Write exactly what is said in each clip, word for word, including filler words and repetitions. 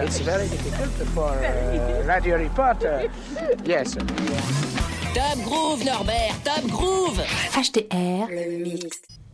it's very difficult for uh, radio reporter. Yes. Top Groove, Norbert, Top Groove. H T R, le mix.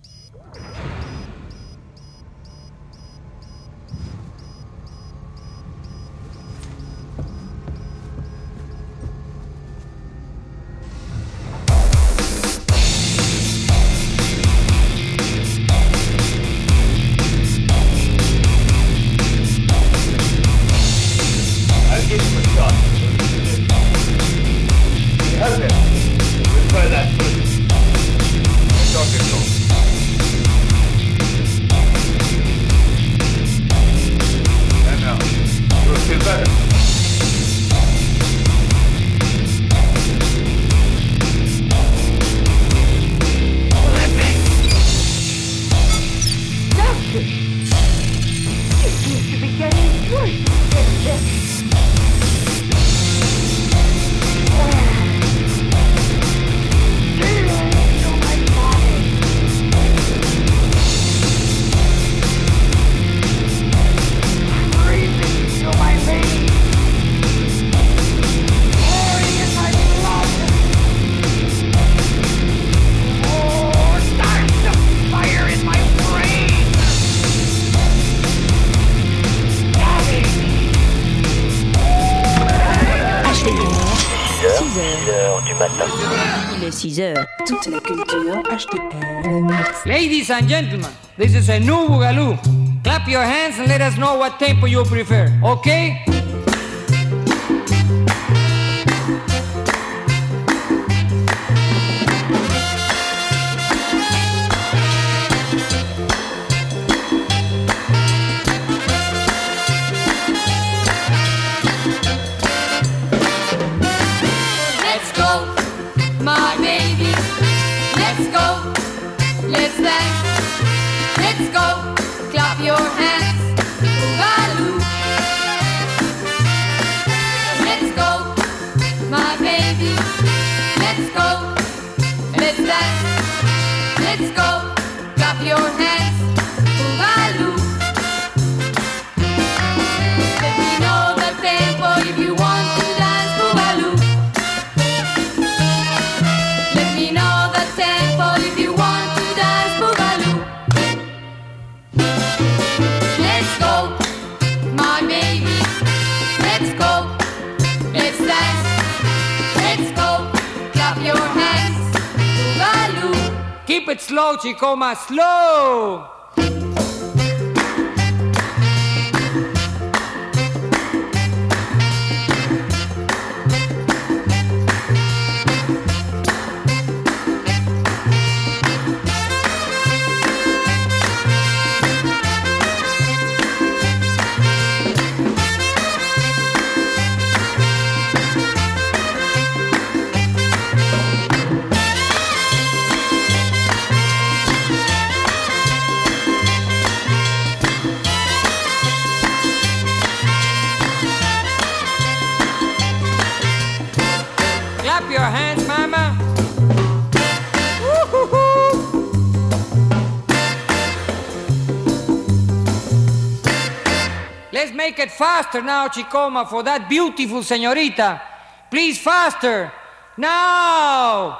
six heures. Toute la culture H T R. Ladies and gentlemen, this is a new Boogaloo. Clap your hands and let us know what tempo you prefer, okay? Keep it slow, Chicoma, slow! Let's make it faster now, Chicoma, for that beautiful señorita. Please, faster. Now!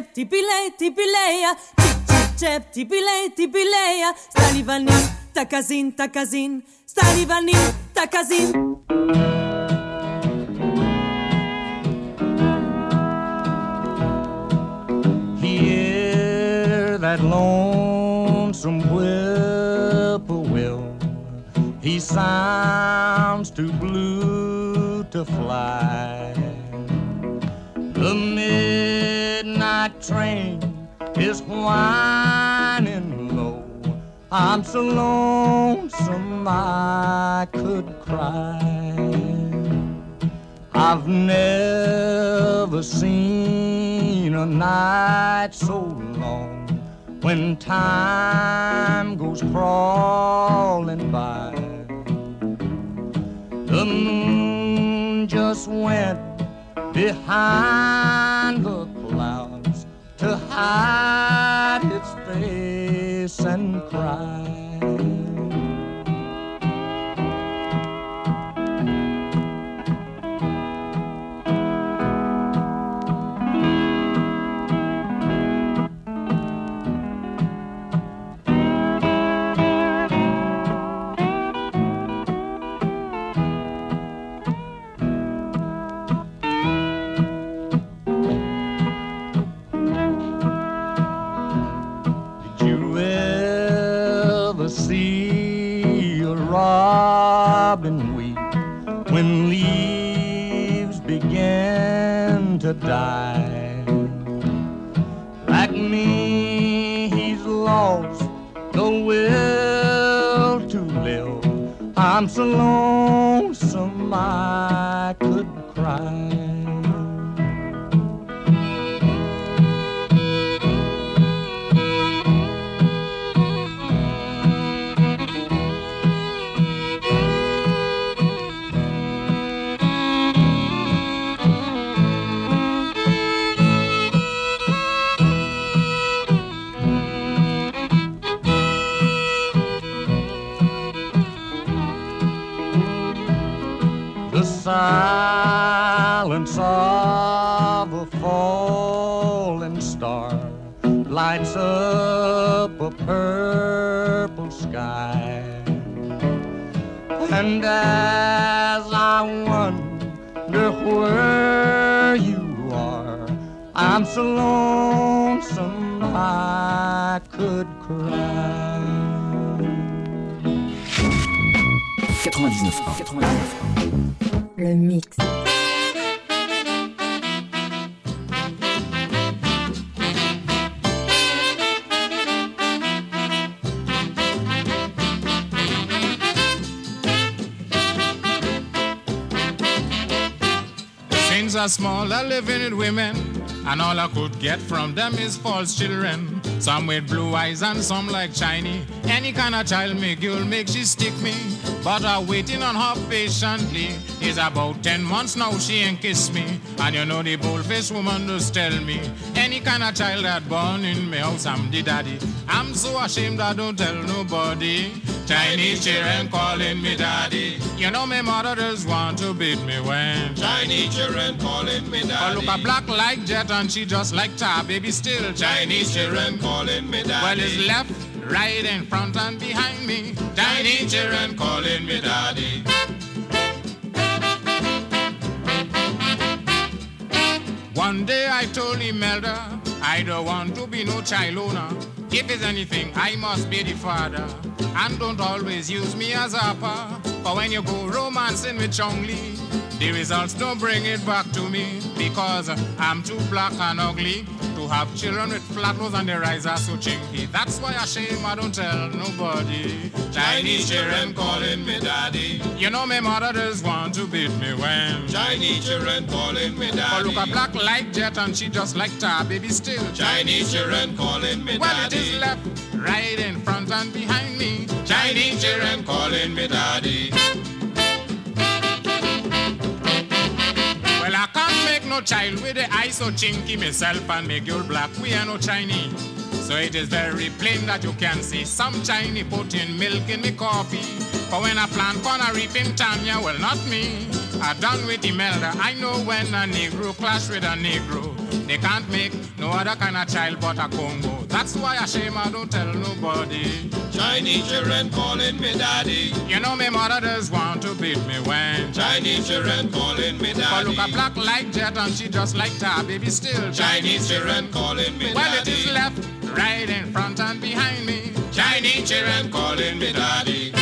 cep, tipilei, tipileia, cip, cep, tipilei, tipileia, stalivanin, takazin, takazin, stalivanin, takazin. Hear that lonesome whippoorwill, he sounds too blue to fly. The midnight train is whining low. I'm so lonesome I could cry. I've never seen a night so long when time goes crawling by. The moon just went behind the clouds to hide its face and cry. Robin weep when leaves begin to die. Like me, he's lost the will to live. I'm so lonesome I could cry. Silence of a falling star lights up a purple sky. And as I wonder where you are, I'm so lonesome I could cry. quatre-vingt-dix-neuf point un quatre-vingt-dix-neuf point un Le mix. Since I small, I live in women, and all I could get from them is false children. Some with blue eyes and some like Chinese. Any kind of child make girl make she stick me. But I'm waiting on her patiently. It's about ten months now she ain't kissed me. And you know the bold-faced woman does tell me, any kind of child that born in my house, I'm the daddy. I'm so ashamed I don't tell nobody. Chinese children calling me daddy. You know my mother does want to beat me when Chinese children calling me daddy. But look a black like jet and she just like tar, baby still Chinese children calling me daddy. Well, it's left, right, in front and behind me. Chinese children calling me daddy. One day I told Imelda, I don't want to be no child owner. If it's anything, I must be the father. And don't always use me as a pa. But when you go romancing with Chong Li, the results don't bring it back to me. Because I'm too black and ugly to have children with flat nose and their eyes are so chinky. That's why I shame I don't tell nobody. Chinese children calling me daddy. You know my mother does want to beat me when Chinese children calling me daddy. But look a black like jet and she just like tar, baby still Chinese children calling me well, daddy. Well, it is left, right, in front and behind me. Chinese children calling me daddy. Well, I can't make no child with the eyes so chinky myself and make you black. We are no Chinese. So it is very plain that you can see some Chinese putting milk in me coffee. But when I plant corn, I reap in Tanya, well, not me. I done with Imelda. I know when a Negro clash with a Negro, They can't make no other kind of child but a Congo. That's why I shame I don't tell nobody. Chinese children calling me daddy. You know me mother does want to beat me when Chinese children calling me daddy. But look a black like jet and she just like tar, baby still Chinese children calling me well, daddy. Well, it is left, right in front and behind me. Chinese children calling me daddy.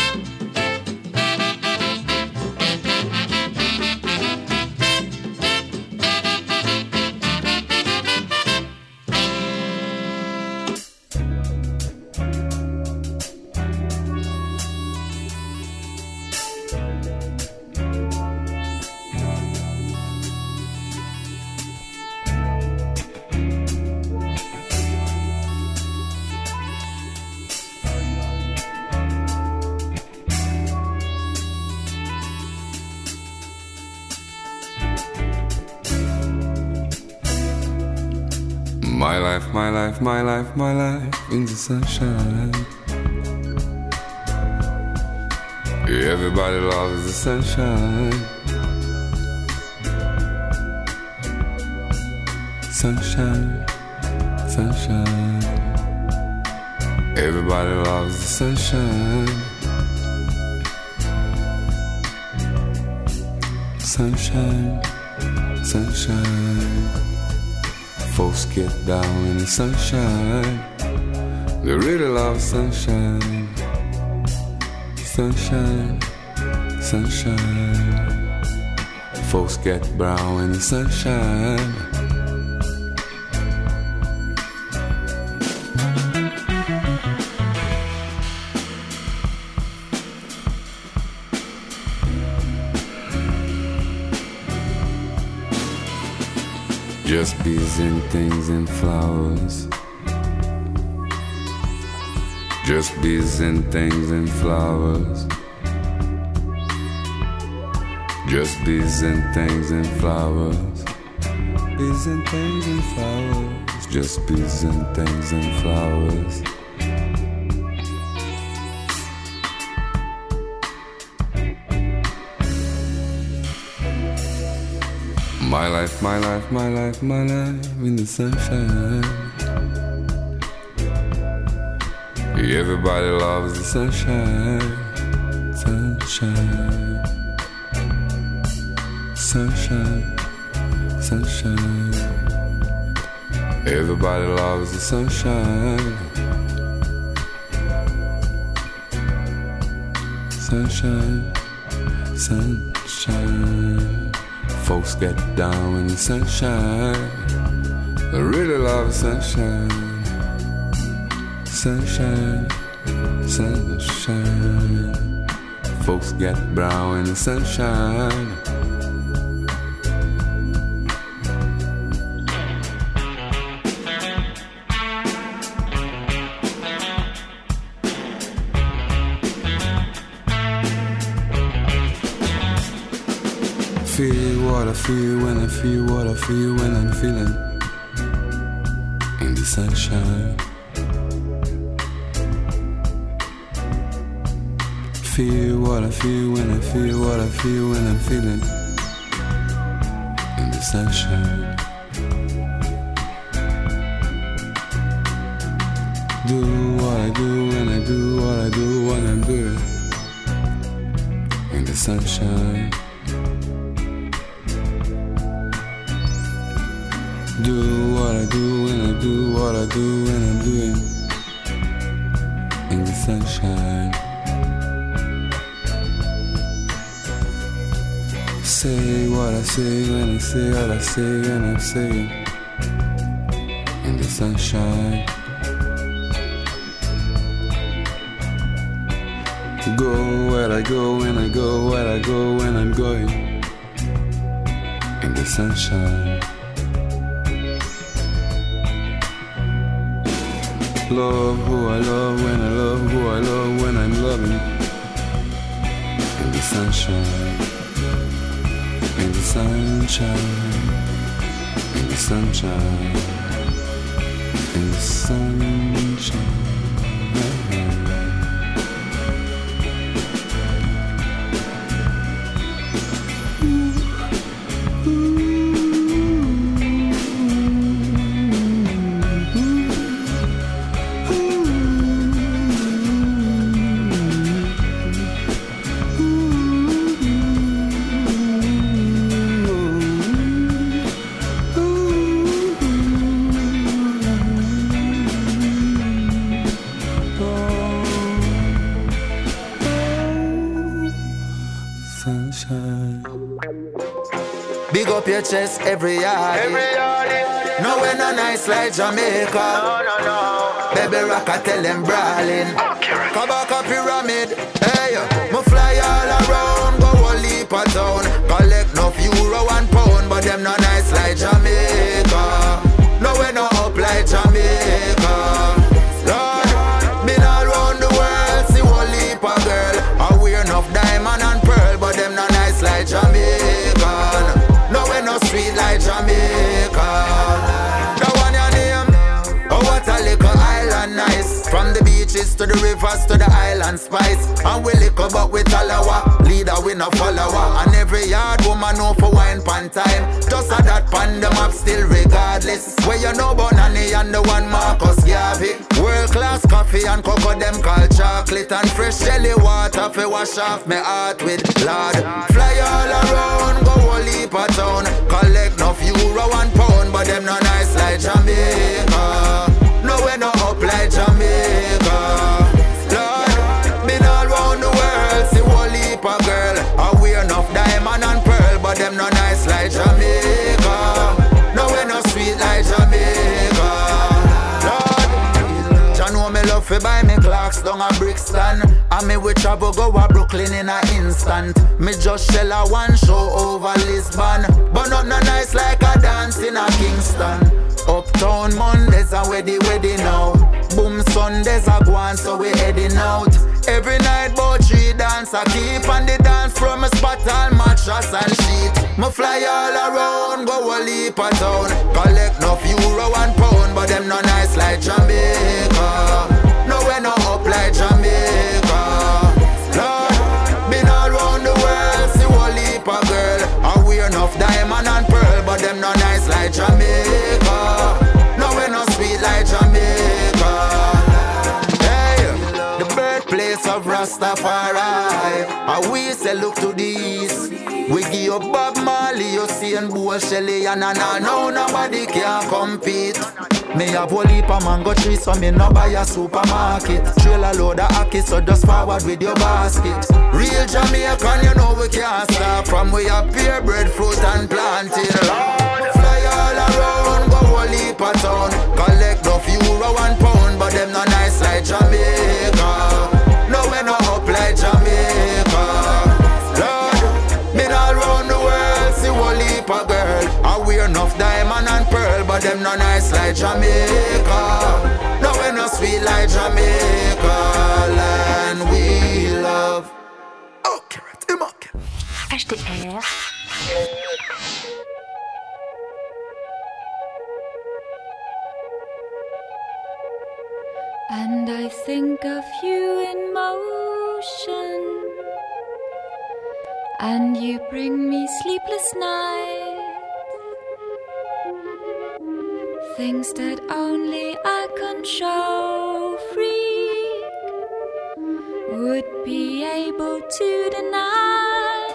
My life, my life, my life, my life in the sunshine. Everybody loves the sunshine. Sunshine, sunshine. Everybody loves the sunshine. Sunshine, sunshine. Folks get down in the sunshine. They really love sunshine. Sunshine, sunshine. Folks get brown in the sunshine. Just bees and things and flowers. Just bees and things and flowers. Just bees and things and flowers. Bees and things and flowers. Just bees and things and flowers. My life, my life, my life, my life in the sunshine. Everybody loves the sunshine. Sunshine. Sunshine. Sunshine. Everybody loves the sunshine. Sunshine. Sunshine. Folks get down in the sunshine. They really love sunshine. Sunshine, sunshine. Folks get brown in the sunshine. Feel what I feel when I feel what I feel when I'm feeling in the sunshine. Feel what I feel when I feel what I feel when I'm feeling in the sunshine. Do what I do when I do what I do when I'm doing in the sunshine. Do what I do when I do what I do when I'm doing in the sunshine. Say what I say when I say what I say when I'm saying in the sunshine. Go where I go when I go where I go when I'm going in the sunshine. Love who I love when I love who I love when I'm loving in the sunshine. In the sunshine. In the sunshine. In the sunshine. Ooh, ooh, ooh. Big up your chest every yard. Every yard. No way no nice like Jamaica. No, no, no. Baby rock I tell them brawling. Okay. Kabaka pyramid. Hey, me fly all around. Go all leap a town. Collect no euro and pound. But them no nice like Jamaica. No way no up like Jamaica. Lord, been all around the world. See all leap a girl. I wear enough diamond and pearl. But them no nice like Jamaica. No way no sweet like Jamaica. Nice. From the beaches to the rivers to the island spice. And we lick about with Alawa. Leader we no follower. And every yard woman know for wine pan time. Just a that pan them up still regardless. Where you know Bonani and the one Marcus Garvey. World class coffee and cocoa them call chocolate. And fresh jelly water fi wash off me heart with Lord. Fly all around, go all heap a town. Collect no euro and pound. But them no nice like Jamaica. No way no up like Jamaica. Lord, been all round the world. See one heap a girl. I wear enough diamond and pearl. But them no nice like Jamaica. No way no sweet like Jamaica. Lord, Jah know me love fi buy me clocks down a Brixton. And me we travel go a Brooklyn in a instant. Me just shell a one show over Lisbon. But not no nice like a dance in a Kingston. Uptown Mondays and where the wedding now. Boom Sundays a go on so we heading out. Every night bout three dance I keep on the dance from a spot all mattress and sheet. Me fly all around, go all heap a town. Collect no euro and pound, but them no nice like Jamaica. No way no up like Jamaica. Lord, been all round the world, see all heap a girl. I wear enough diamond and pearl, but them no nice like Jamaica. No way no sweet like Jamaica. Hey, the birthplace of Rastafari. And we say look to the east. We give you Bob Marley, you see and Bo Shelley. And I know nobody can compete. Me have a heap of mango trees, so me no buy a supermarket. Trailer load of ackee, so just forward with your basket. Real Jamaican, you know we can't stop. From we have pear, breadfruit and planting. Fly all around, go all heap a town. Collect no euro and pound, but them no nice like Jamaica. No way no up like Jamaica. Lord, been all round the world, see all heap a girl. I wear enough diamond and pearl, but them no nice like Jamaica. No way no sweet like Jamaica. Land we love. Okay, right, H T R. And I think of you in motion, and you bring me sleepless nights. Things that only I can show freak would be able to deny.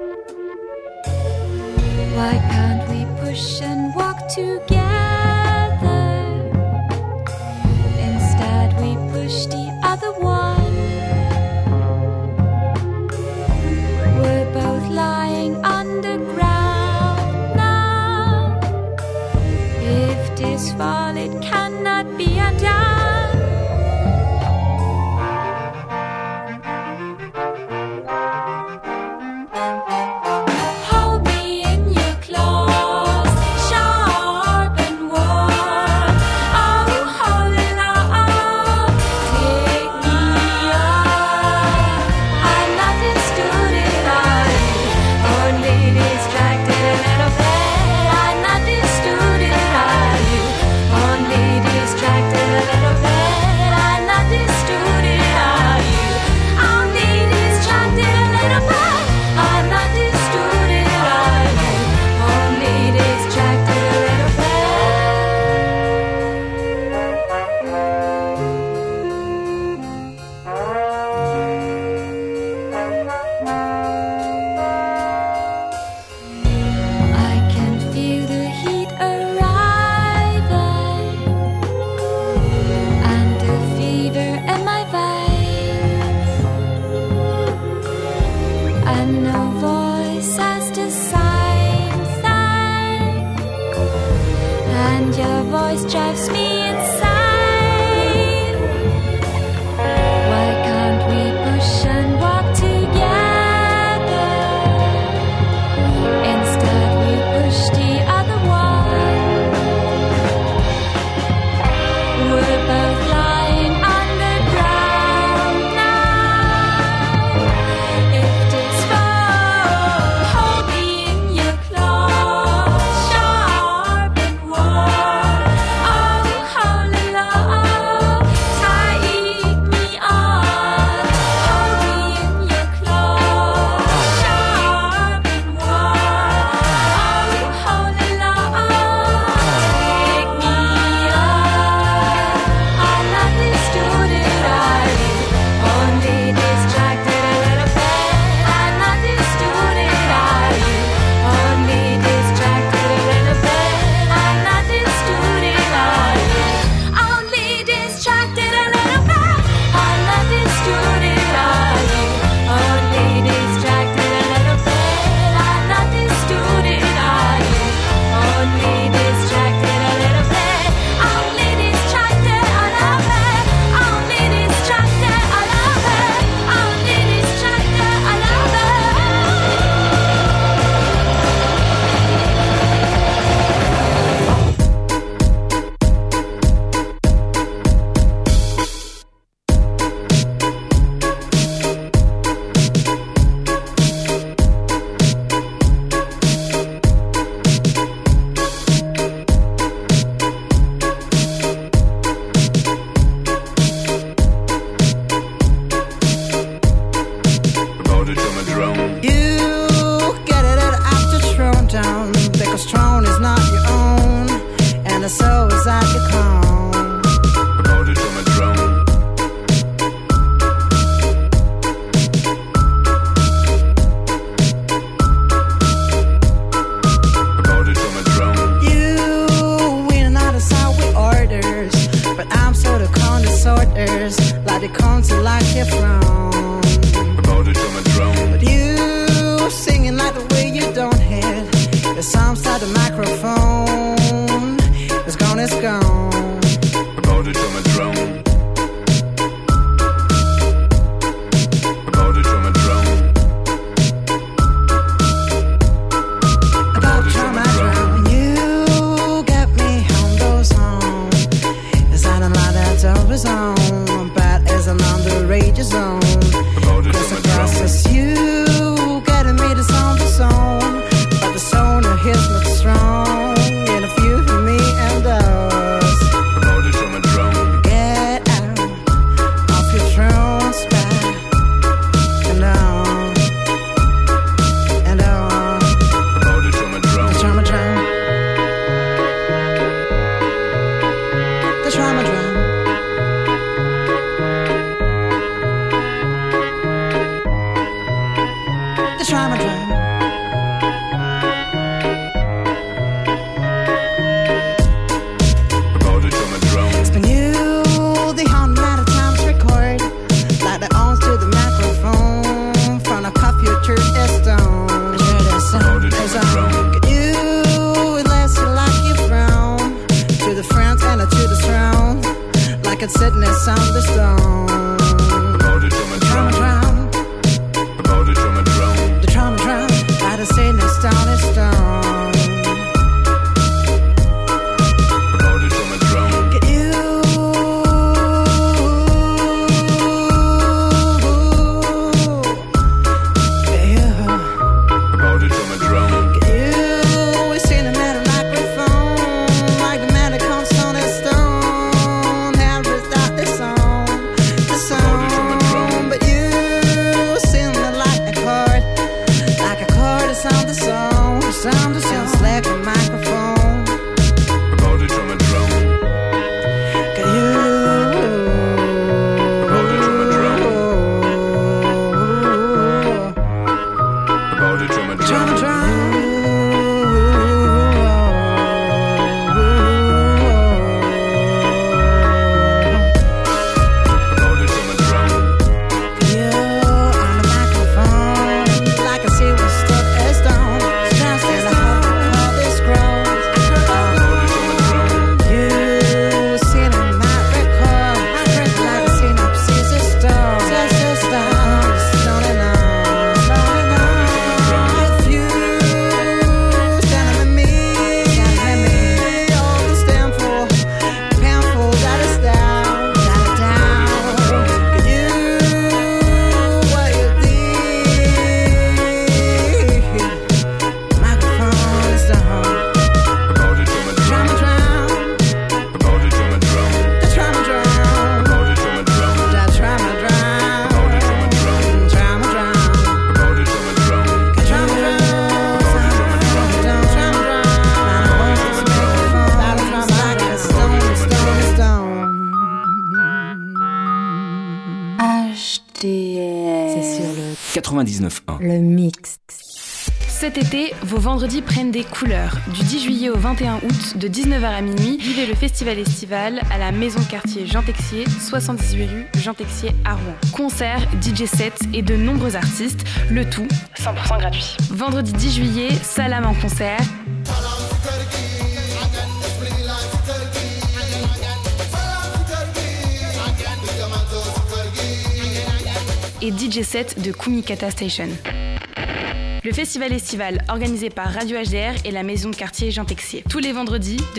Why can't we push and walk together? Instead we push the other one. We're both lying underground now. If this fall, it cannot be undone. Hold me in your claws, sharp voice drives me insane. Why can't we push and walk together? Instead we push the other one. We're both lying on the ground now. If this fall, hold me in your claws, sharp and warm. Oh, holy love, take me on. Hold me in your claws, sharp and warm. Oh, holy love, take me on. I'm not distorted, are you? Only distracted a little bit. I'm not distorted, are you? Only distracted a little bit. I'm not distorted, are you? Only distracted a little bit. I'm not distorted, are you? Only distracted a little bit. I'm not distorted, are you? Only distracted a little bit. Only distracted a little bit. Only distracted a little bit. Only distracted a little bit. About it from a drone. You get it after thrown down because throne is not your own, and the soul is at your crown. About it from a drone. About it from a drone. You win another side with orders, but I'm sort of con disorders, like the concert like your throne. About it from a drone. But you singing like the way you don't hit. The sounds like the microphone. It's gone, it's gone. About it from a drone. About it from a drone. About time I drown. You get me on those songs. Is that a lie that's over zone? Bad as an underage zone. About it Cause from a the process drone. you getting me the sound the song. But the sound of his not strong. In a few for me and us. About it from a drone. Get out of your throne spot. And on. And on. About it from a The drone. trauma drum. The trauma drum. The trauma drum. About it from a drone. It's been you the hundred amount of times record. Like the arms to the microphone. From a computer is stone. About it from a drone. Get you less like you frown. To the friends and to the throne. Like it's sitting there on the stone. About it from a Trauma drone. drum. About it from a drone. The trauma drum. Like the sitting there stone is stone. About it from a drone. Get you. Yeah. About it from a drone. Get you. We seen him at a microphone. Like the man that comes on his stone. Hand wrist out this song. quatre-vingt-dix-neuf un. Le mix. Cet été, vos vendredis prennent des couleurs. Du dix juillet au vingt et un août, de dix-neuf heures à minuit, vivez le festival estival à la maison de quartier Jean Texier, soixante-dix-huit rue Jean Texier à Rouen. Concerts, D J sets et de nombreux artistes, le tout cent pour cent gratuit. Vendredi dix juillet, Salam en concert. Et D J set de Kumikata Station. Le festival estival organisé par Radio H D R et la maison de quartier Jean Texier. Tous les vendredis,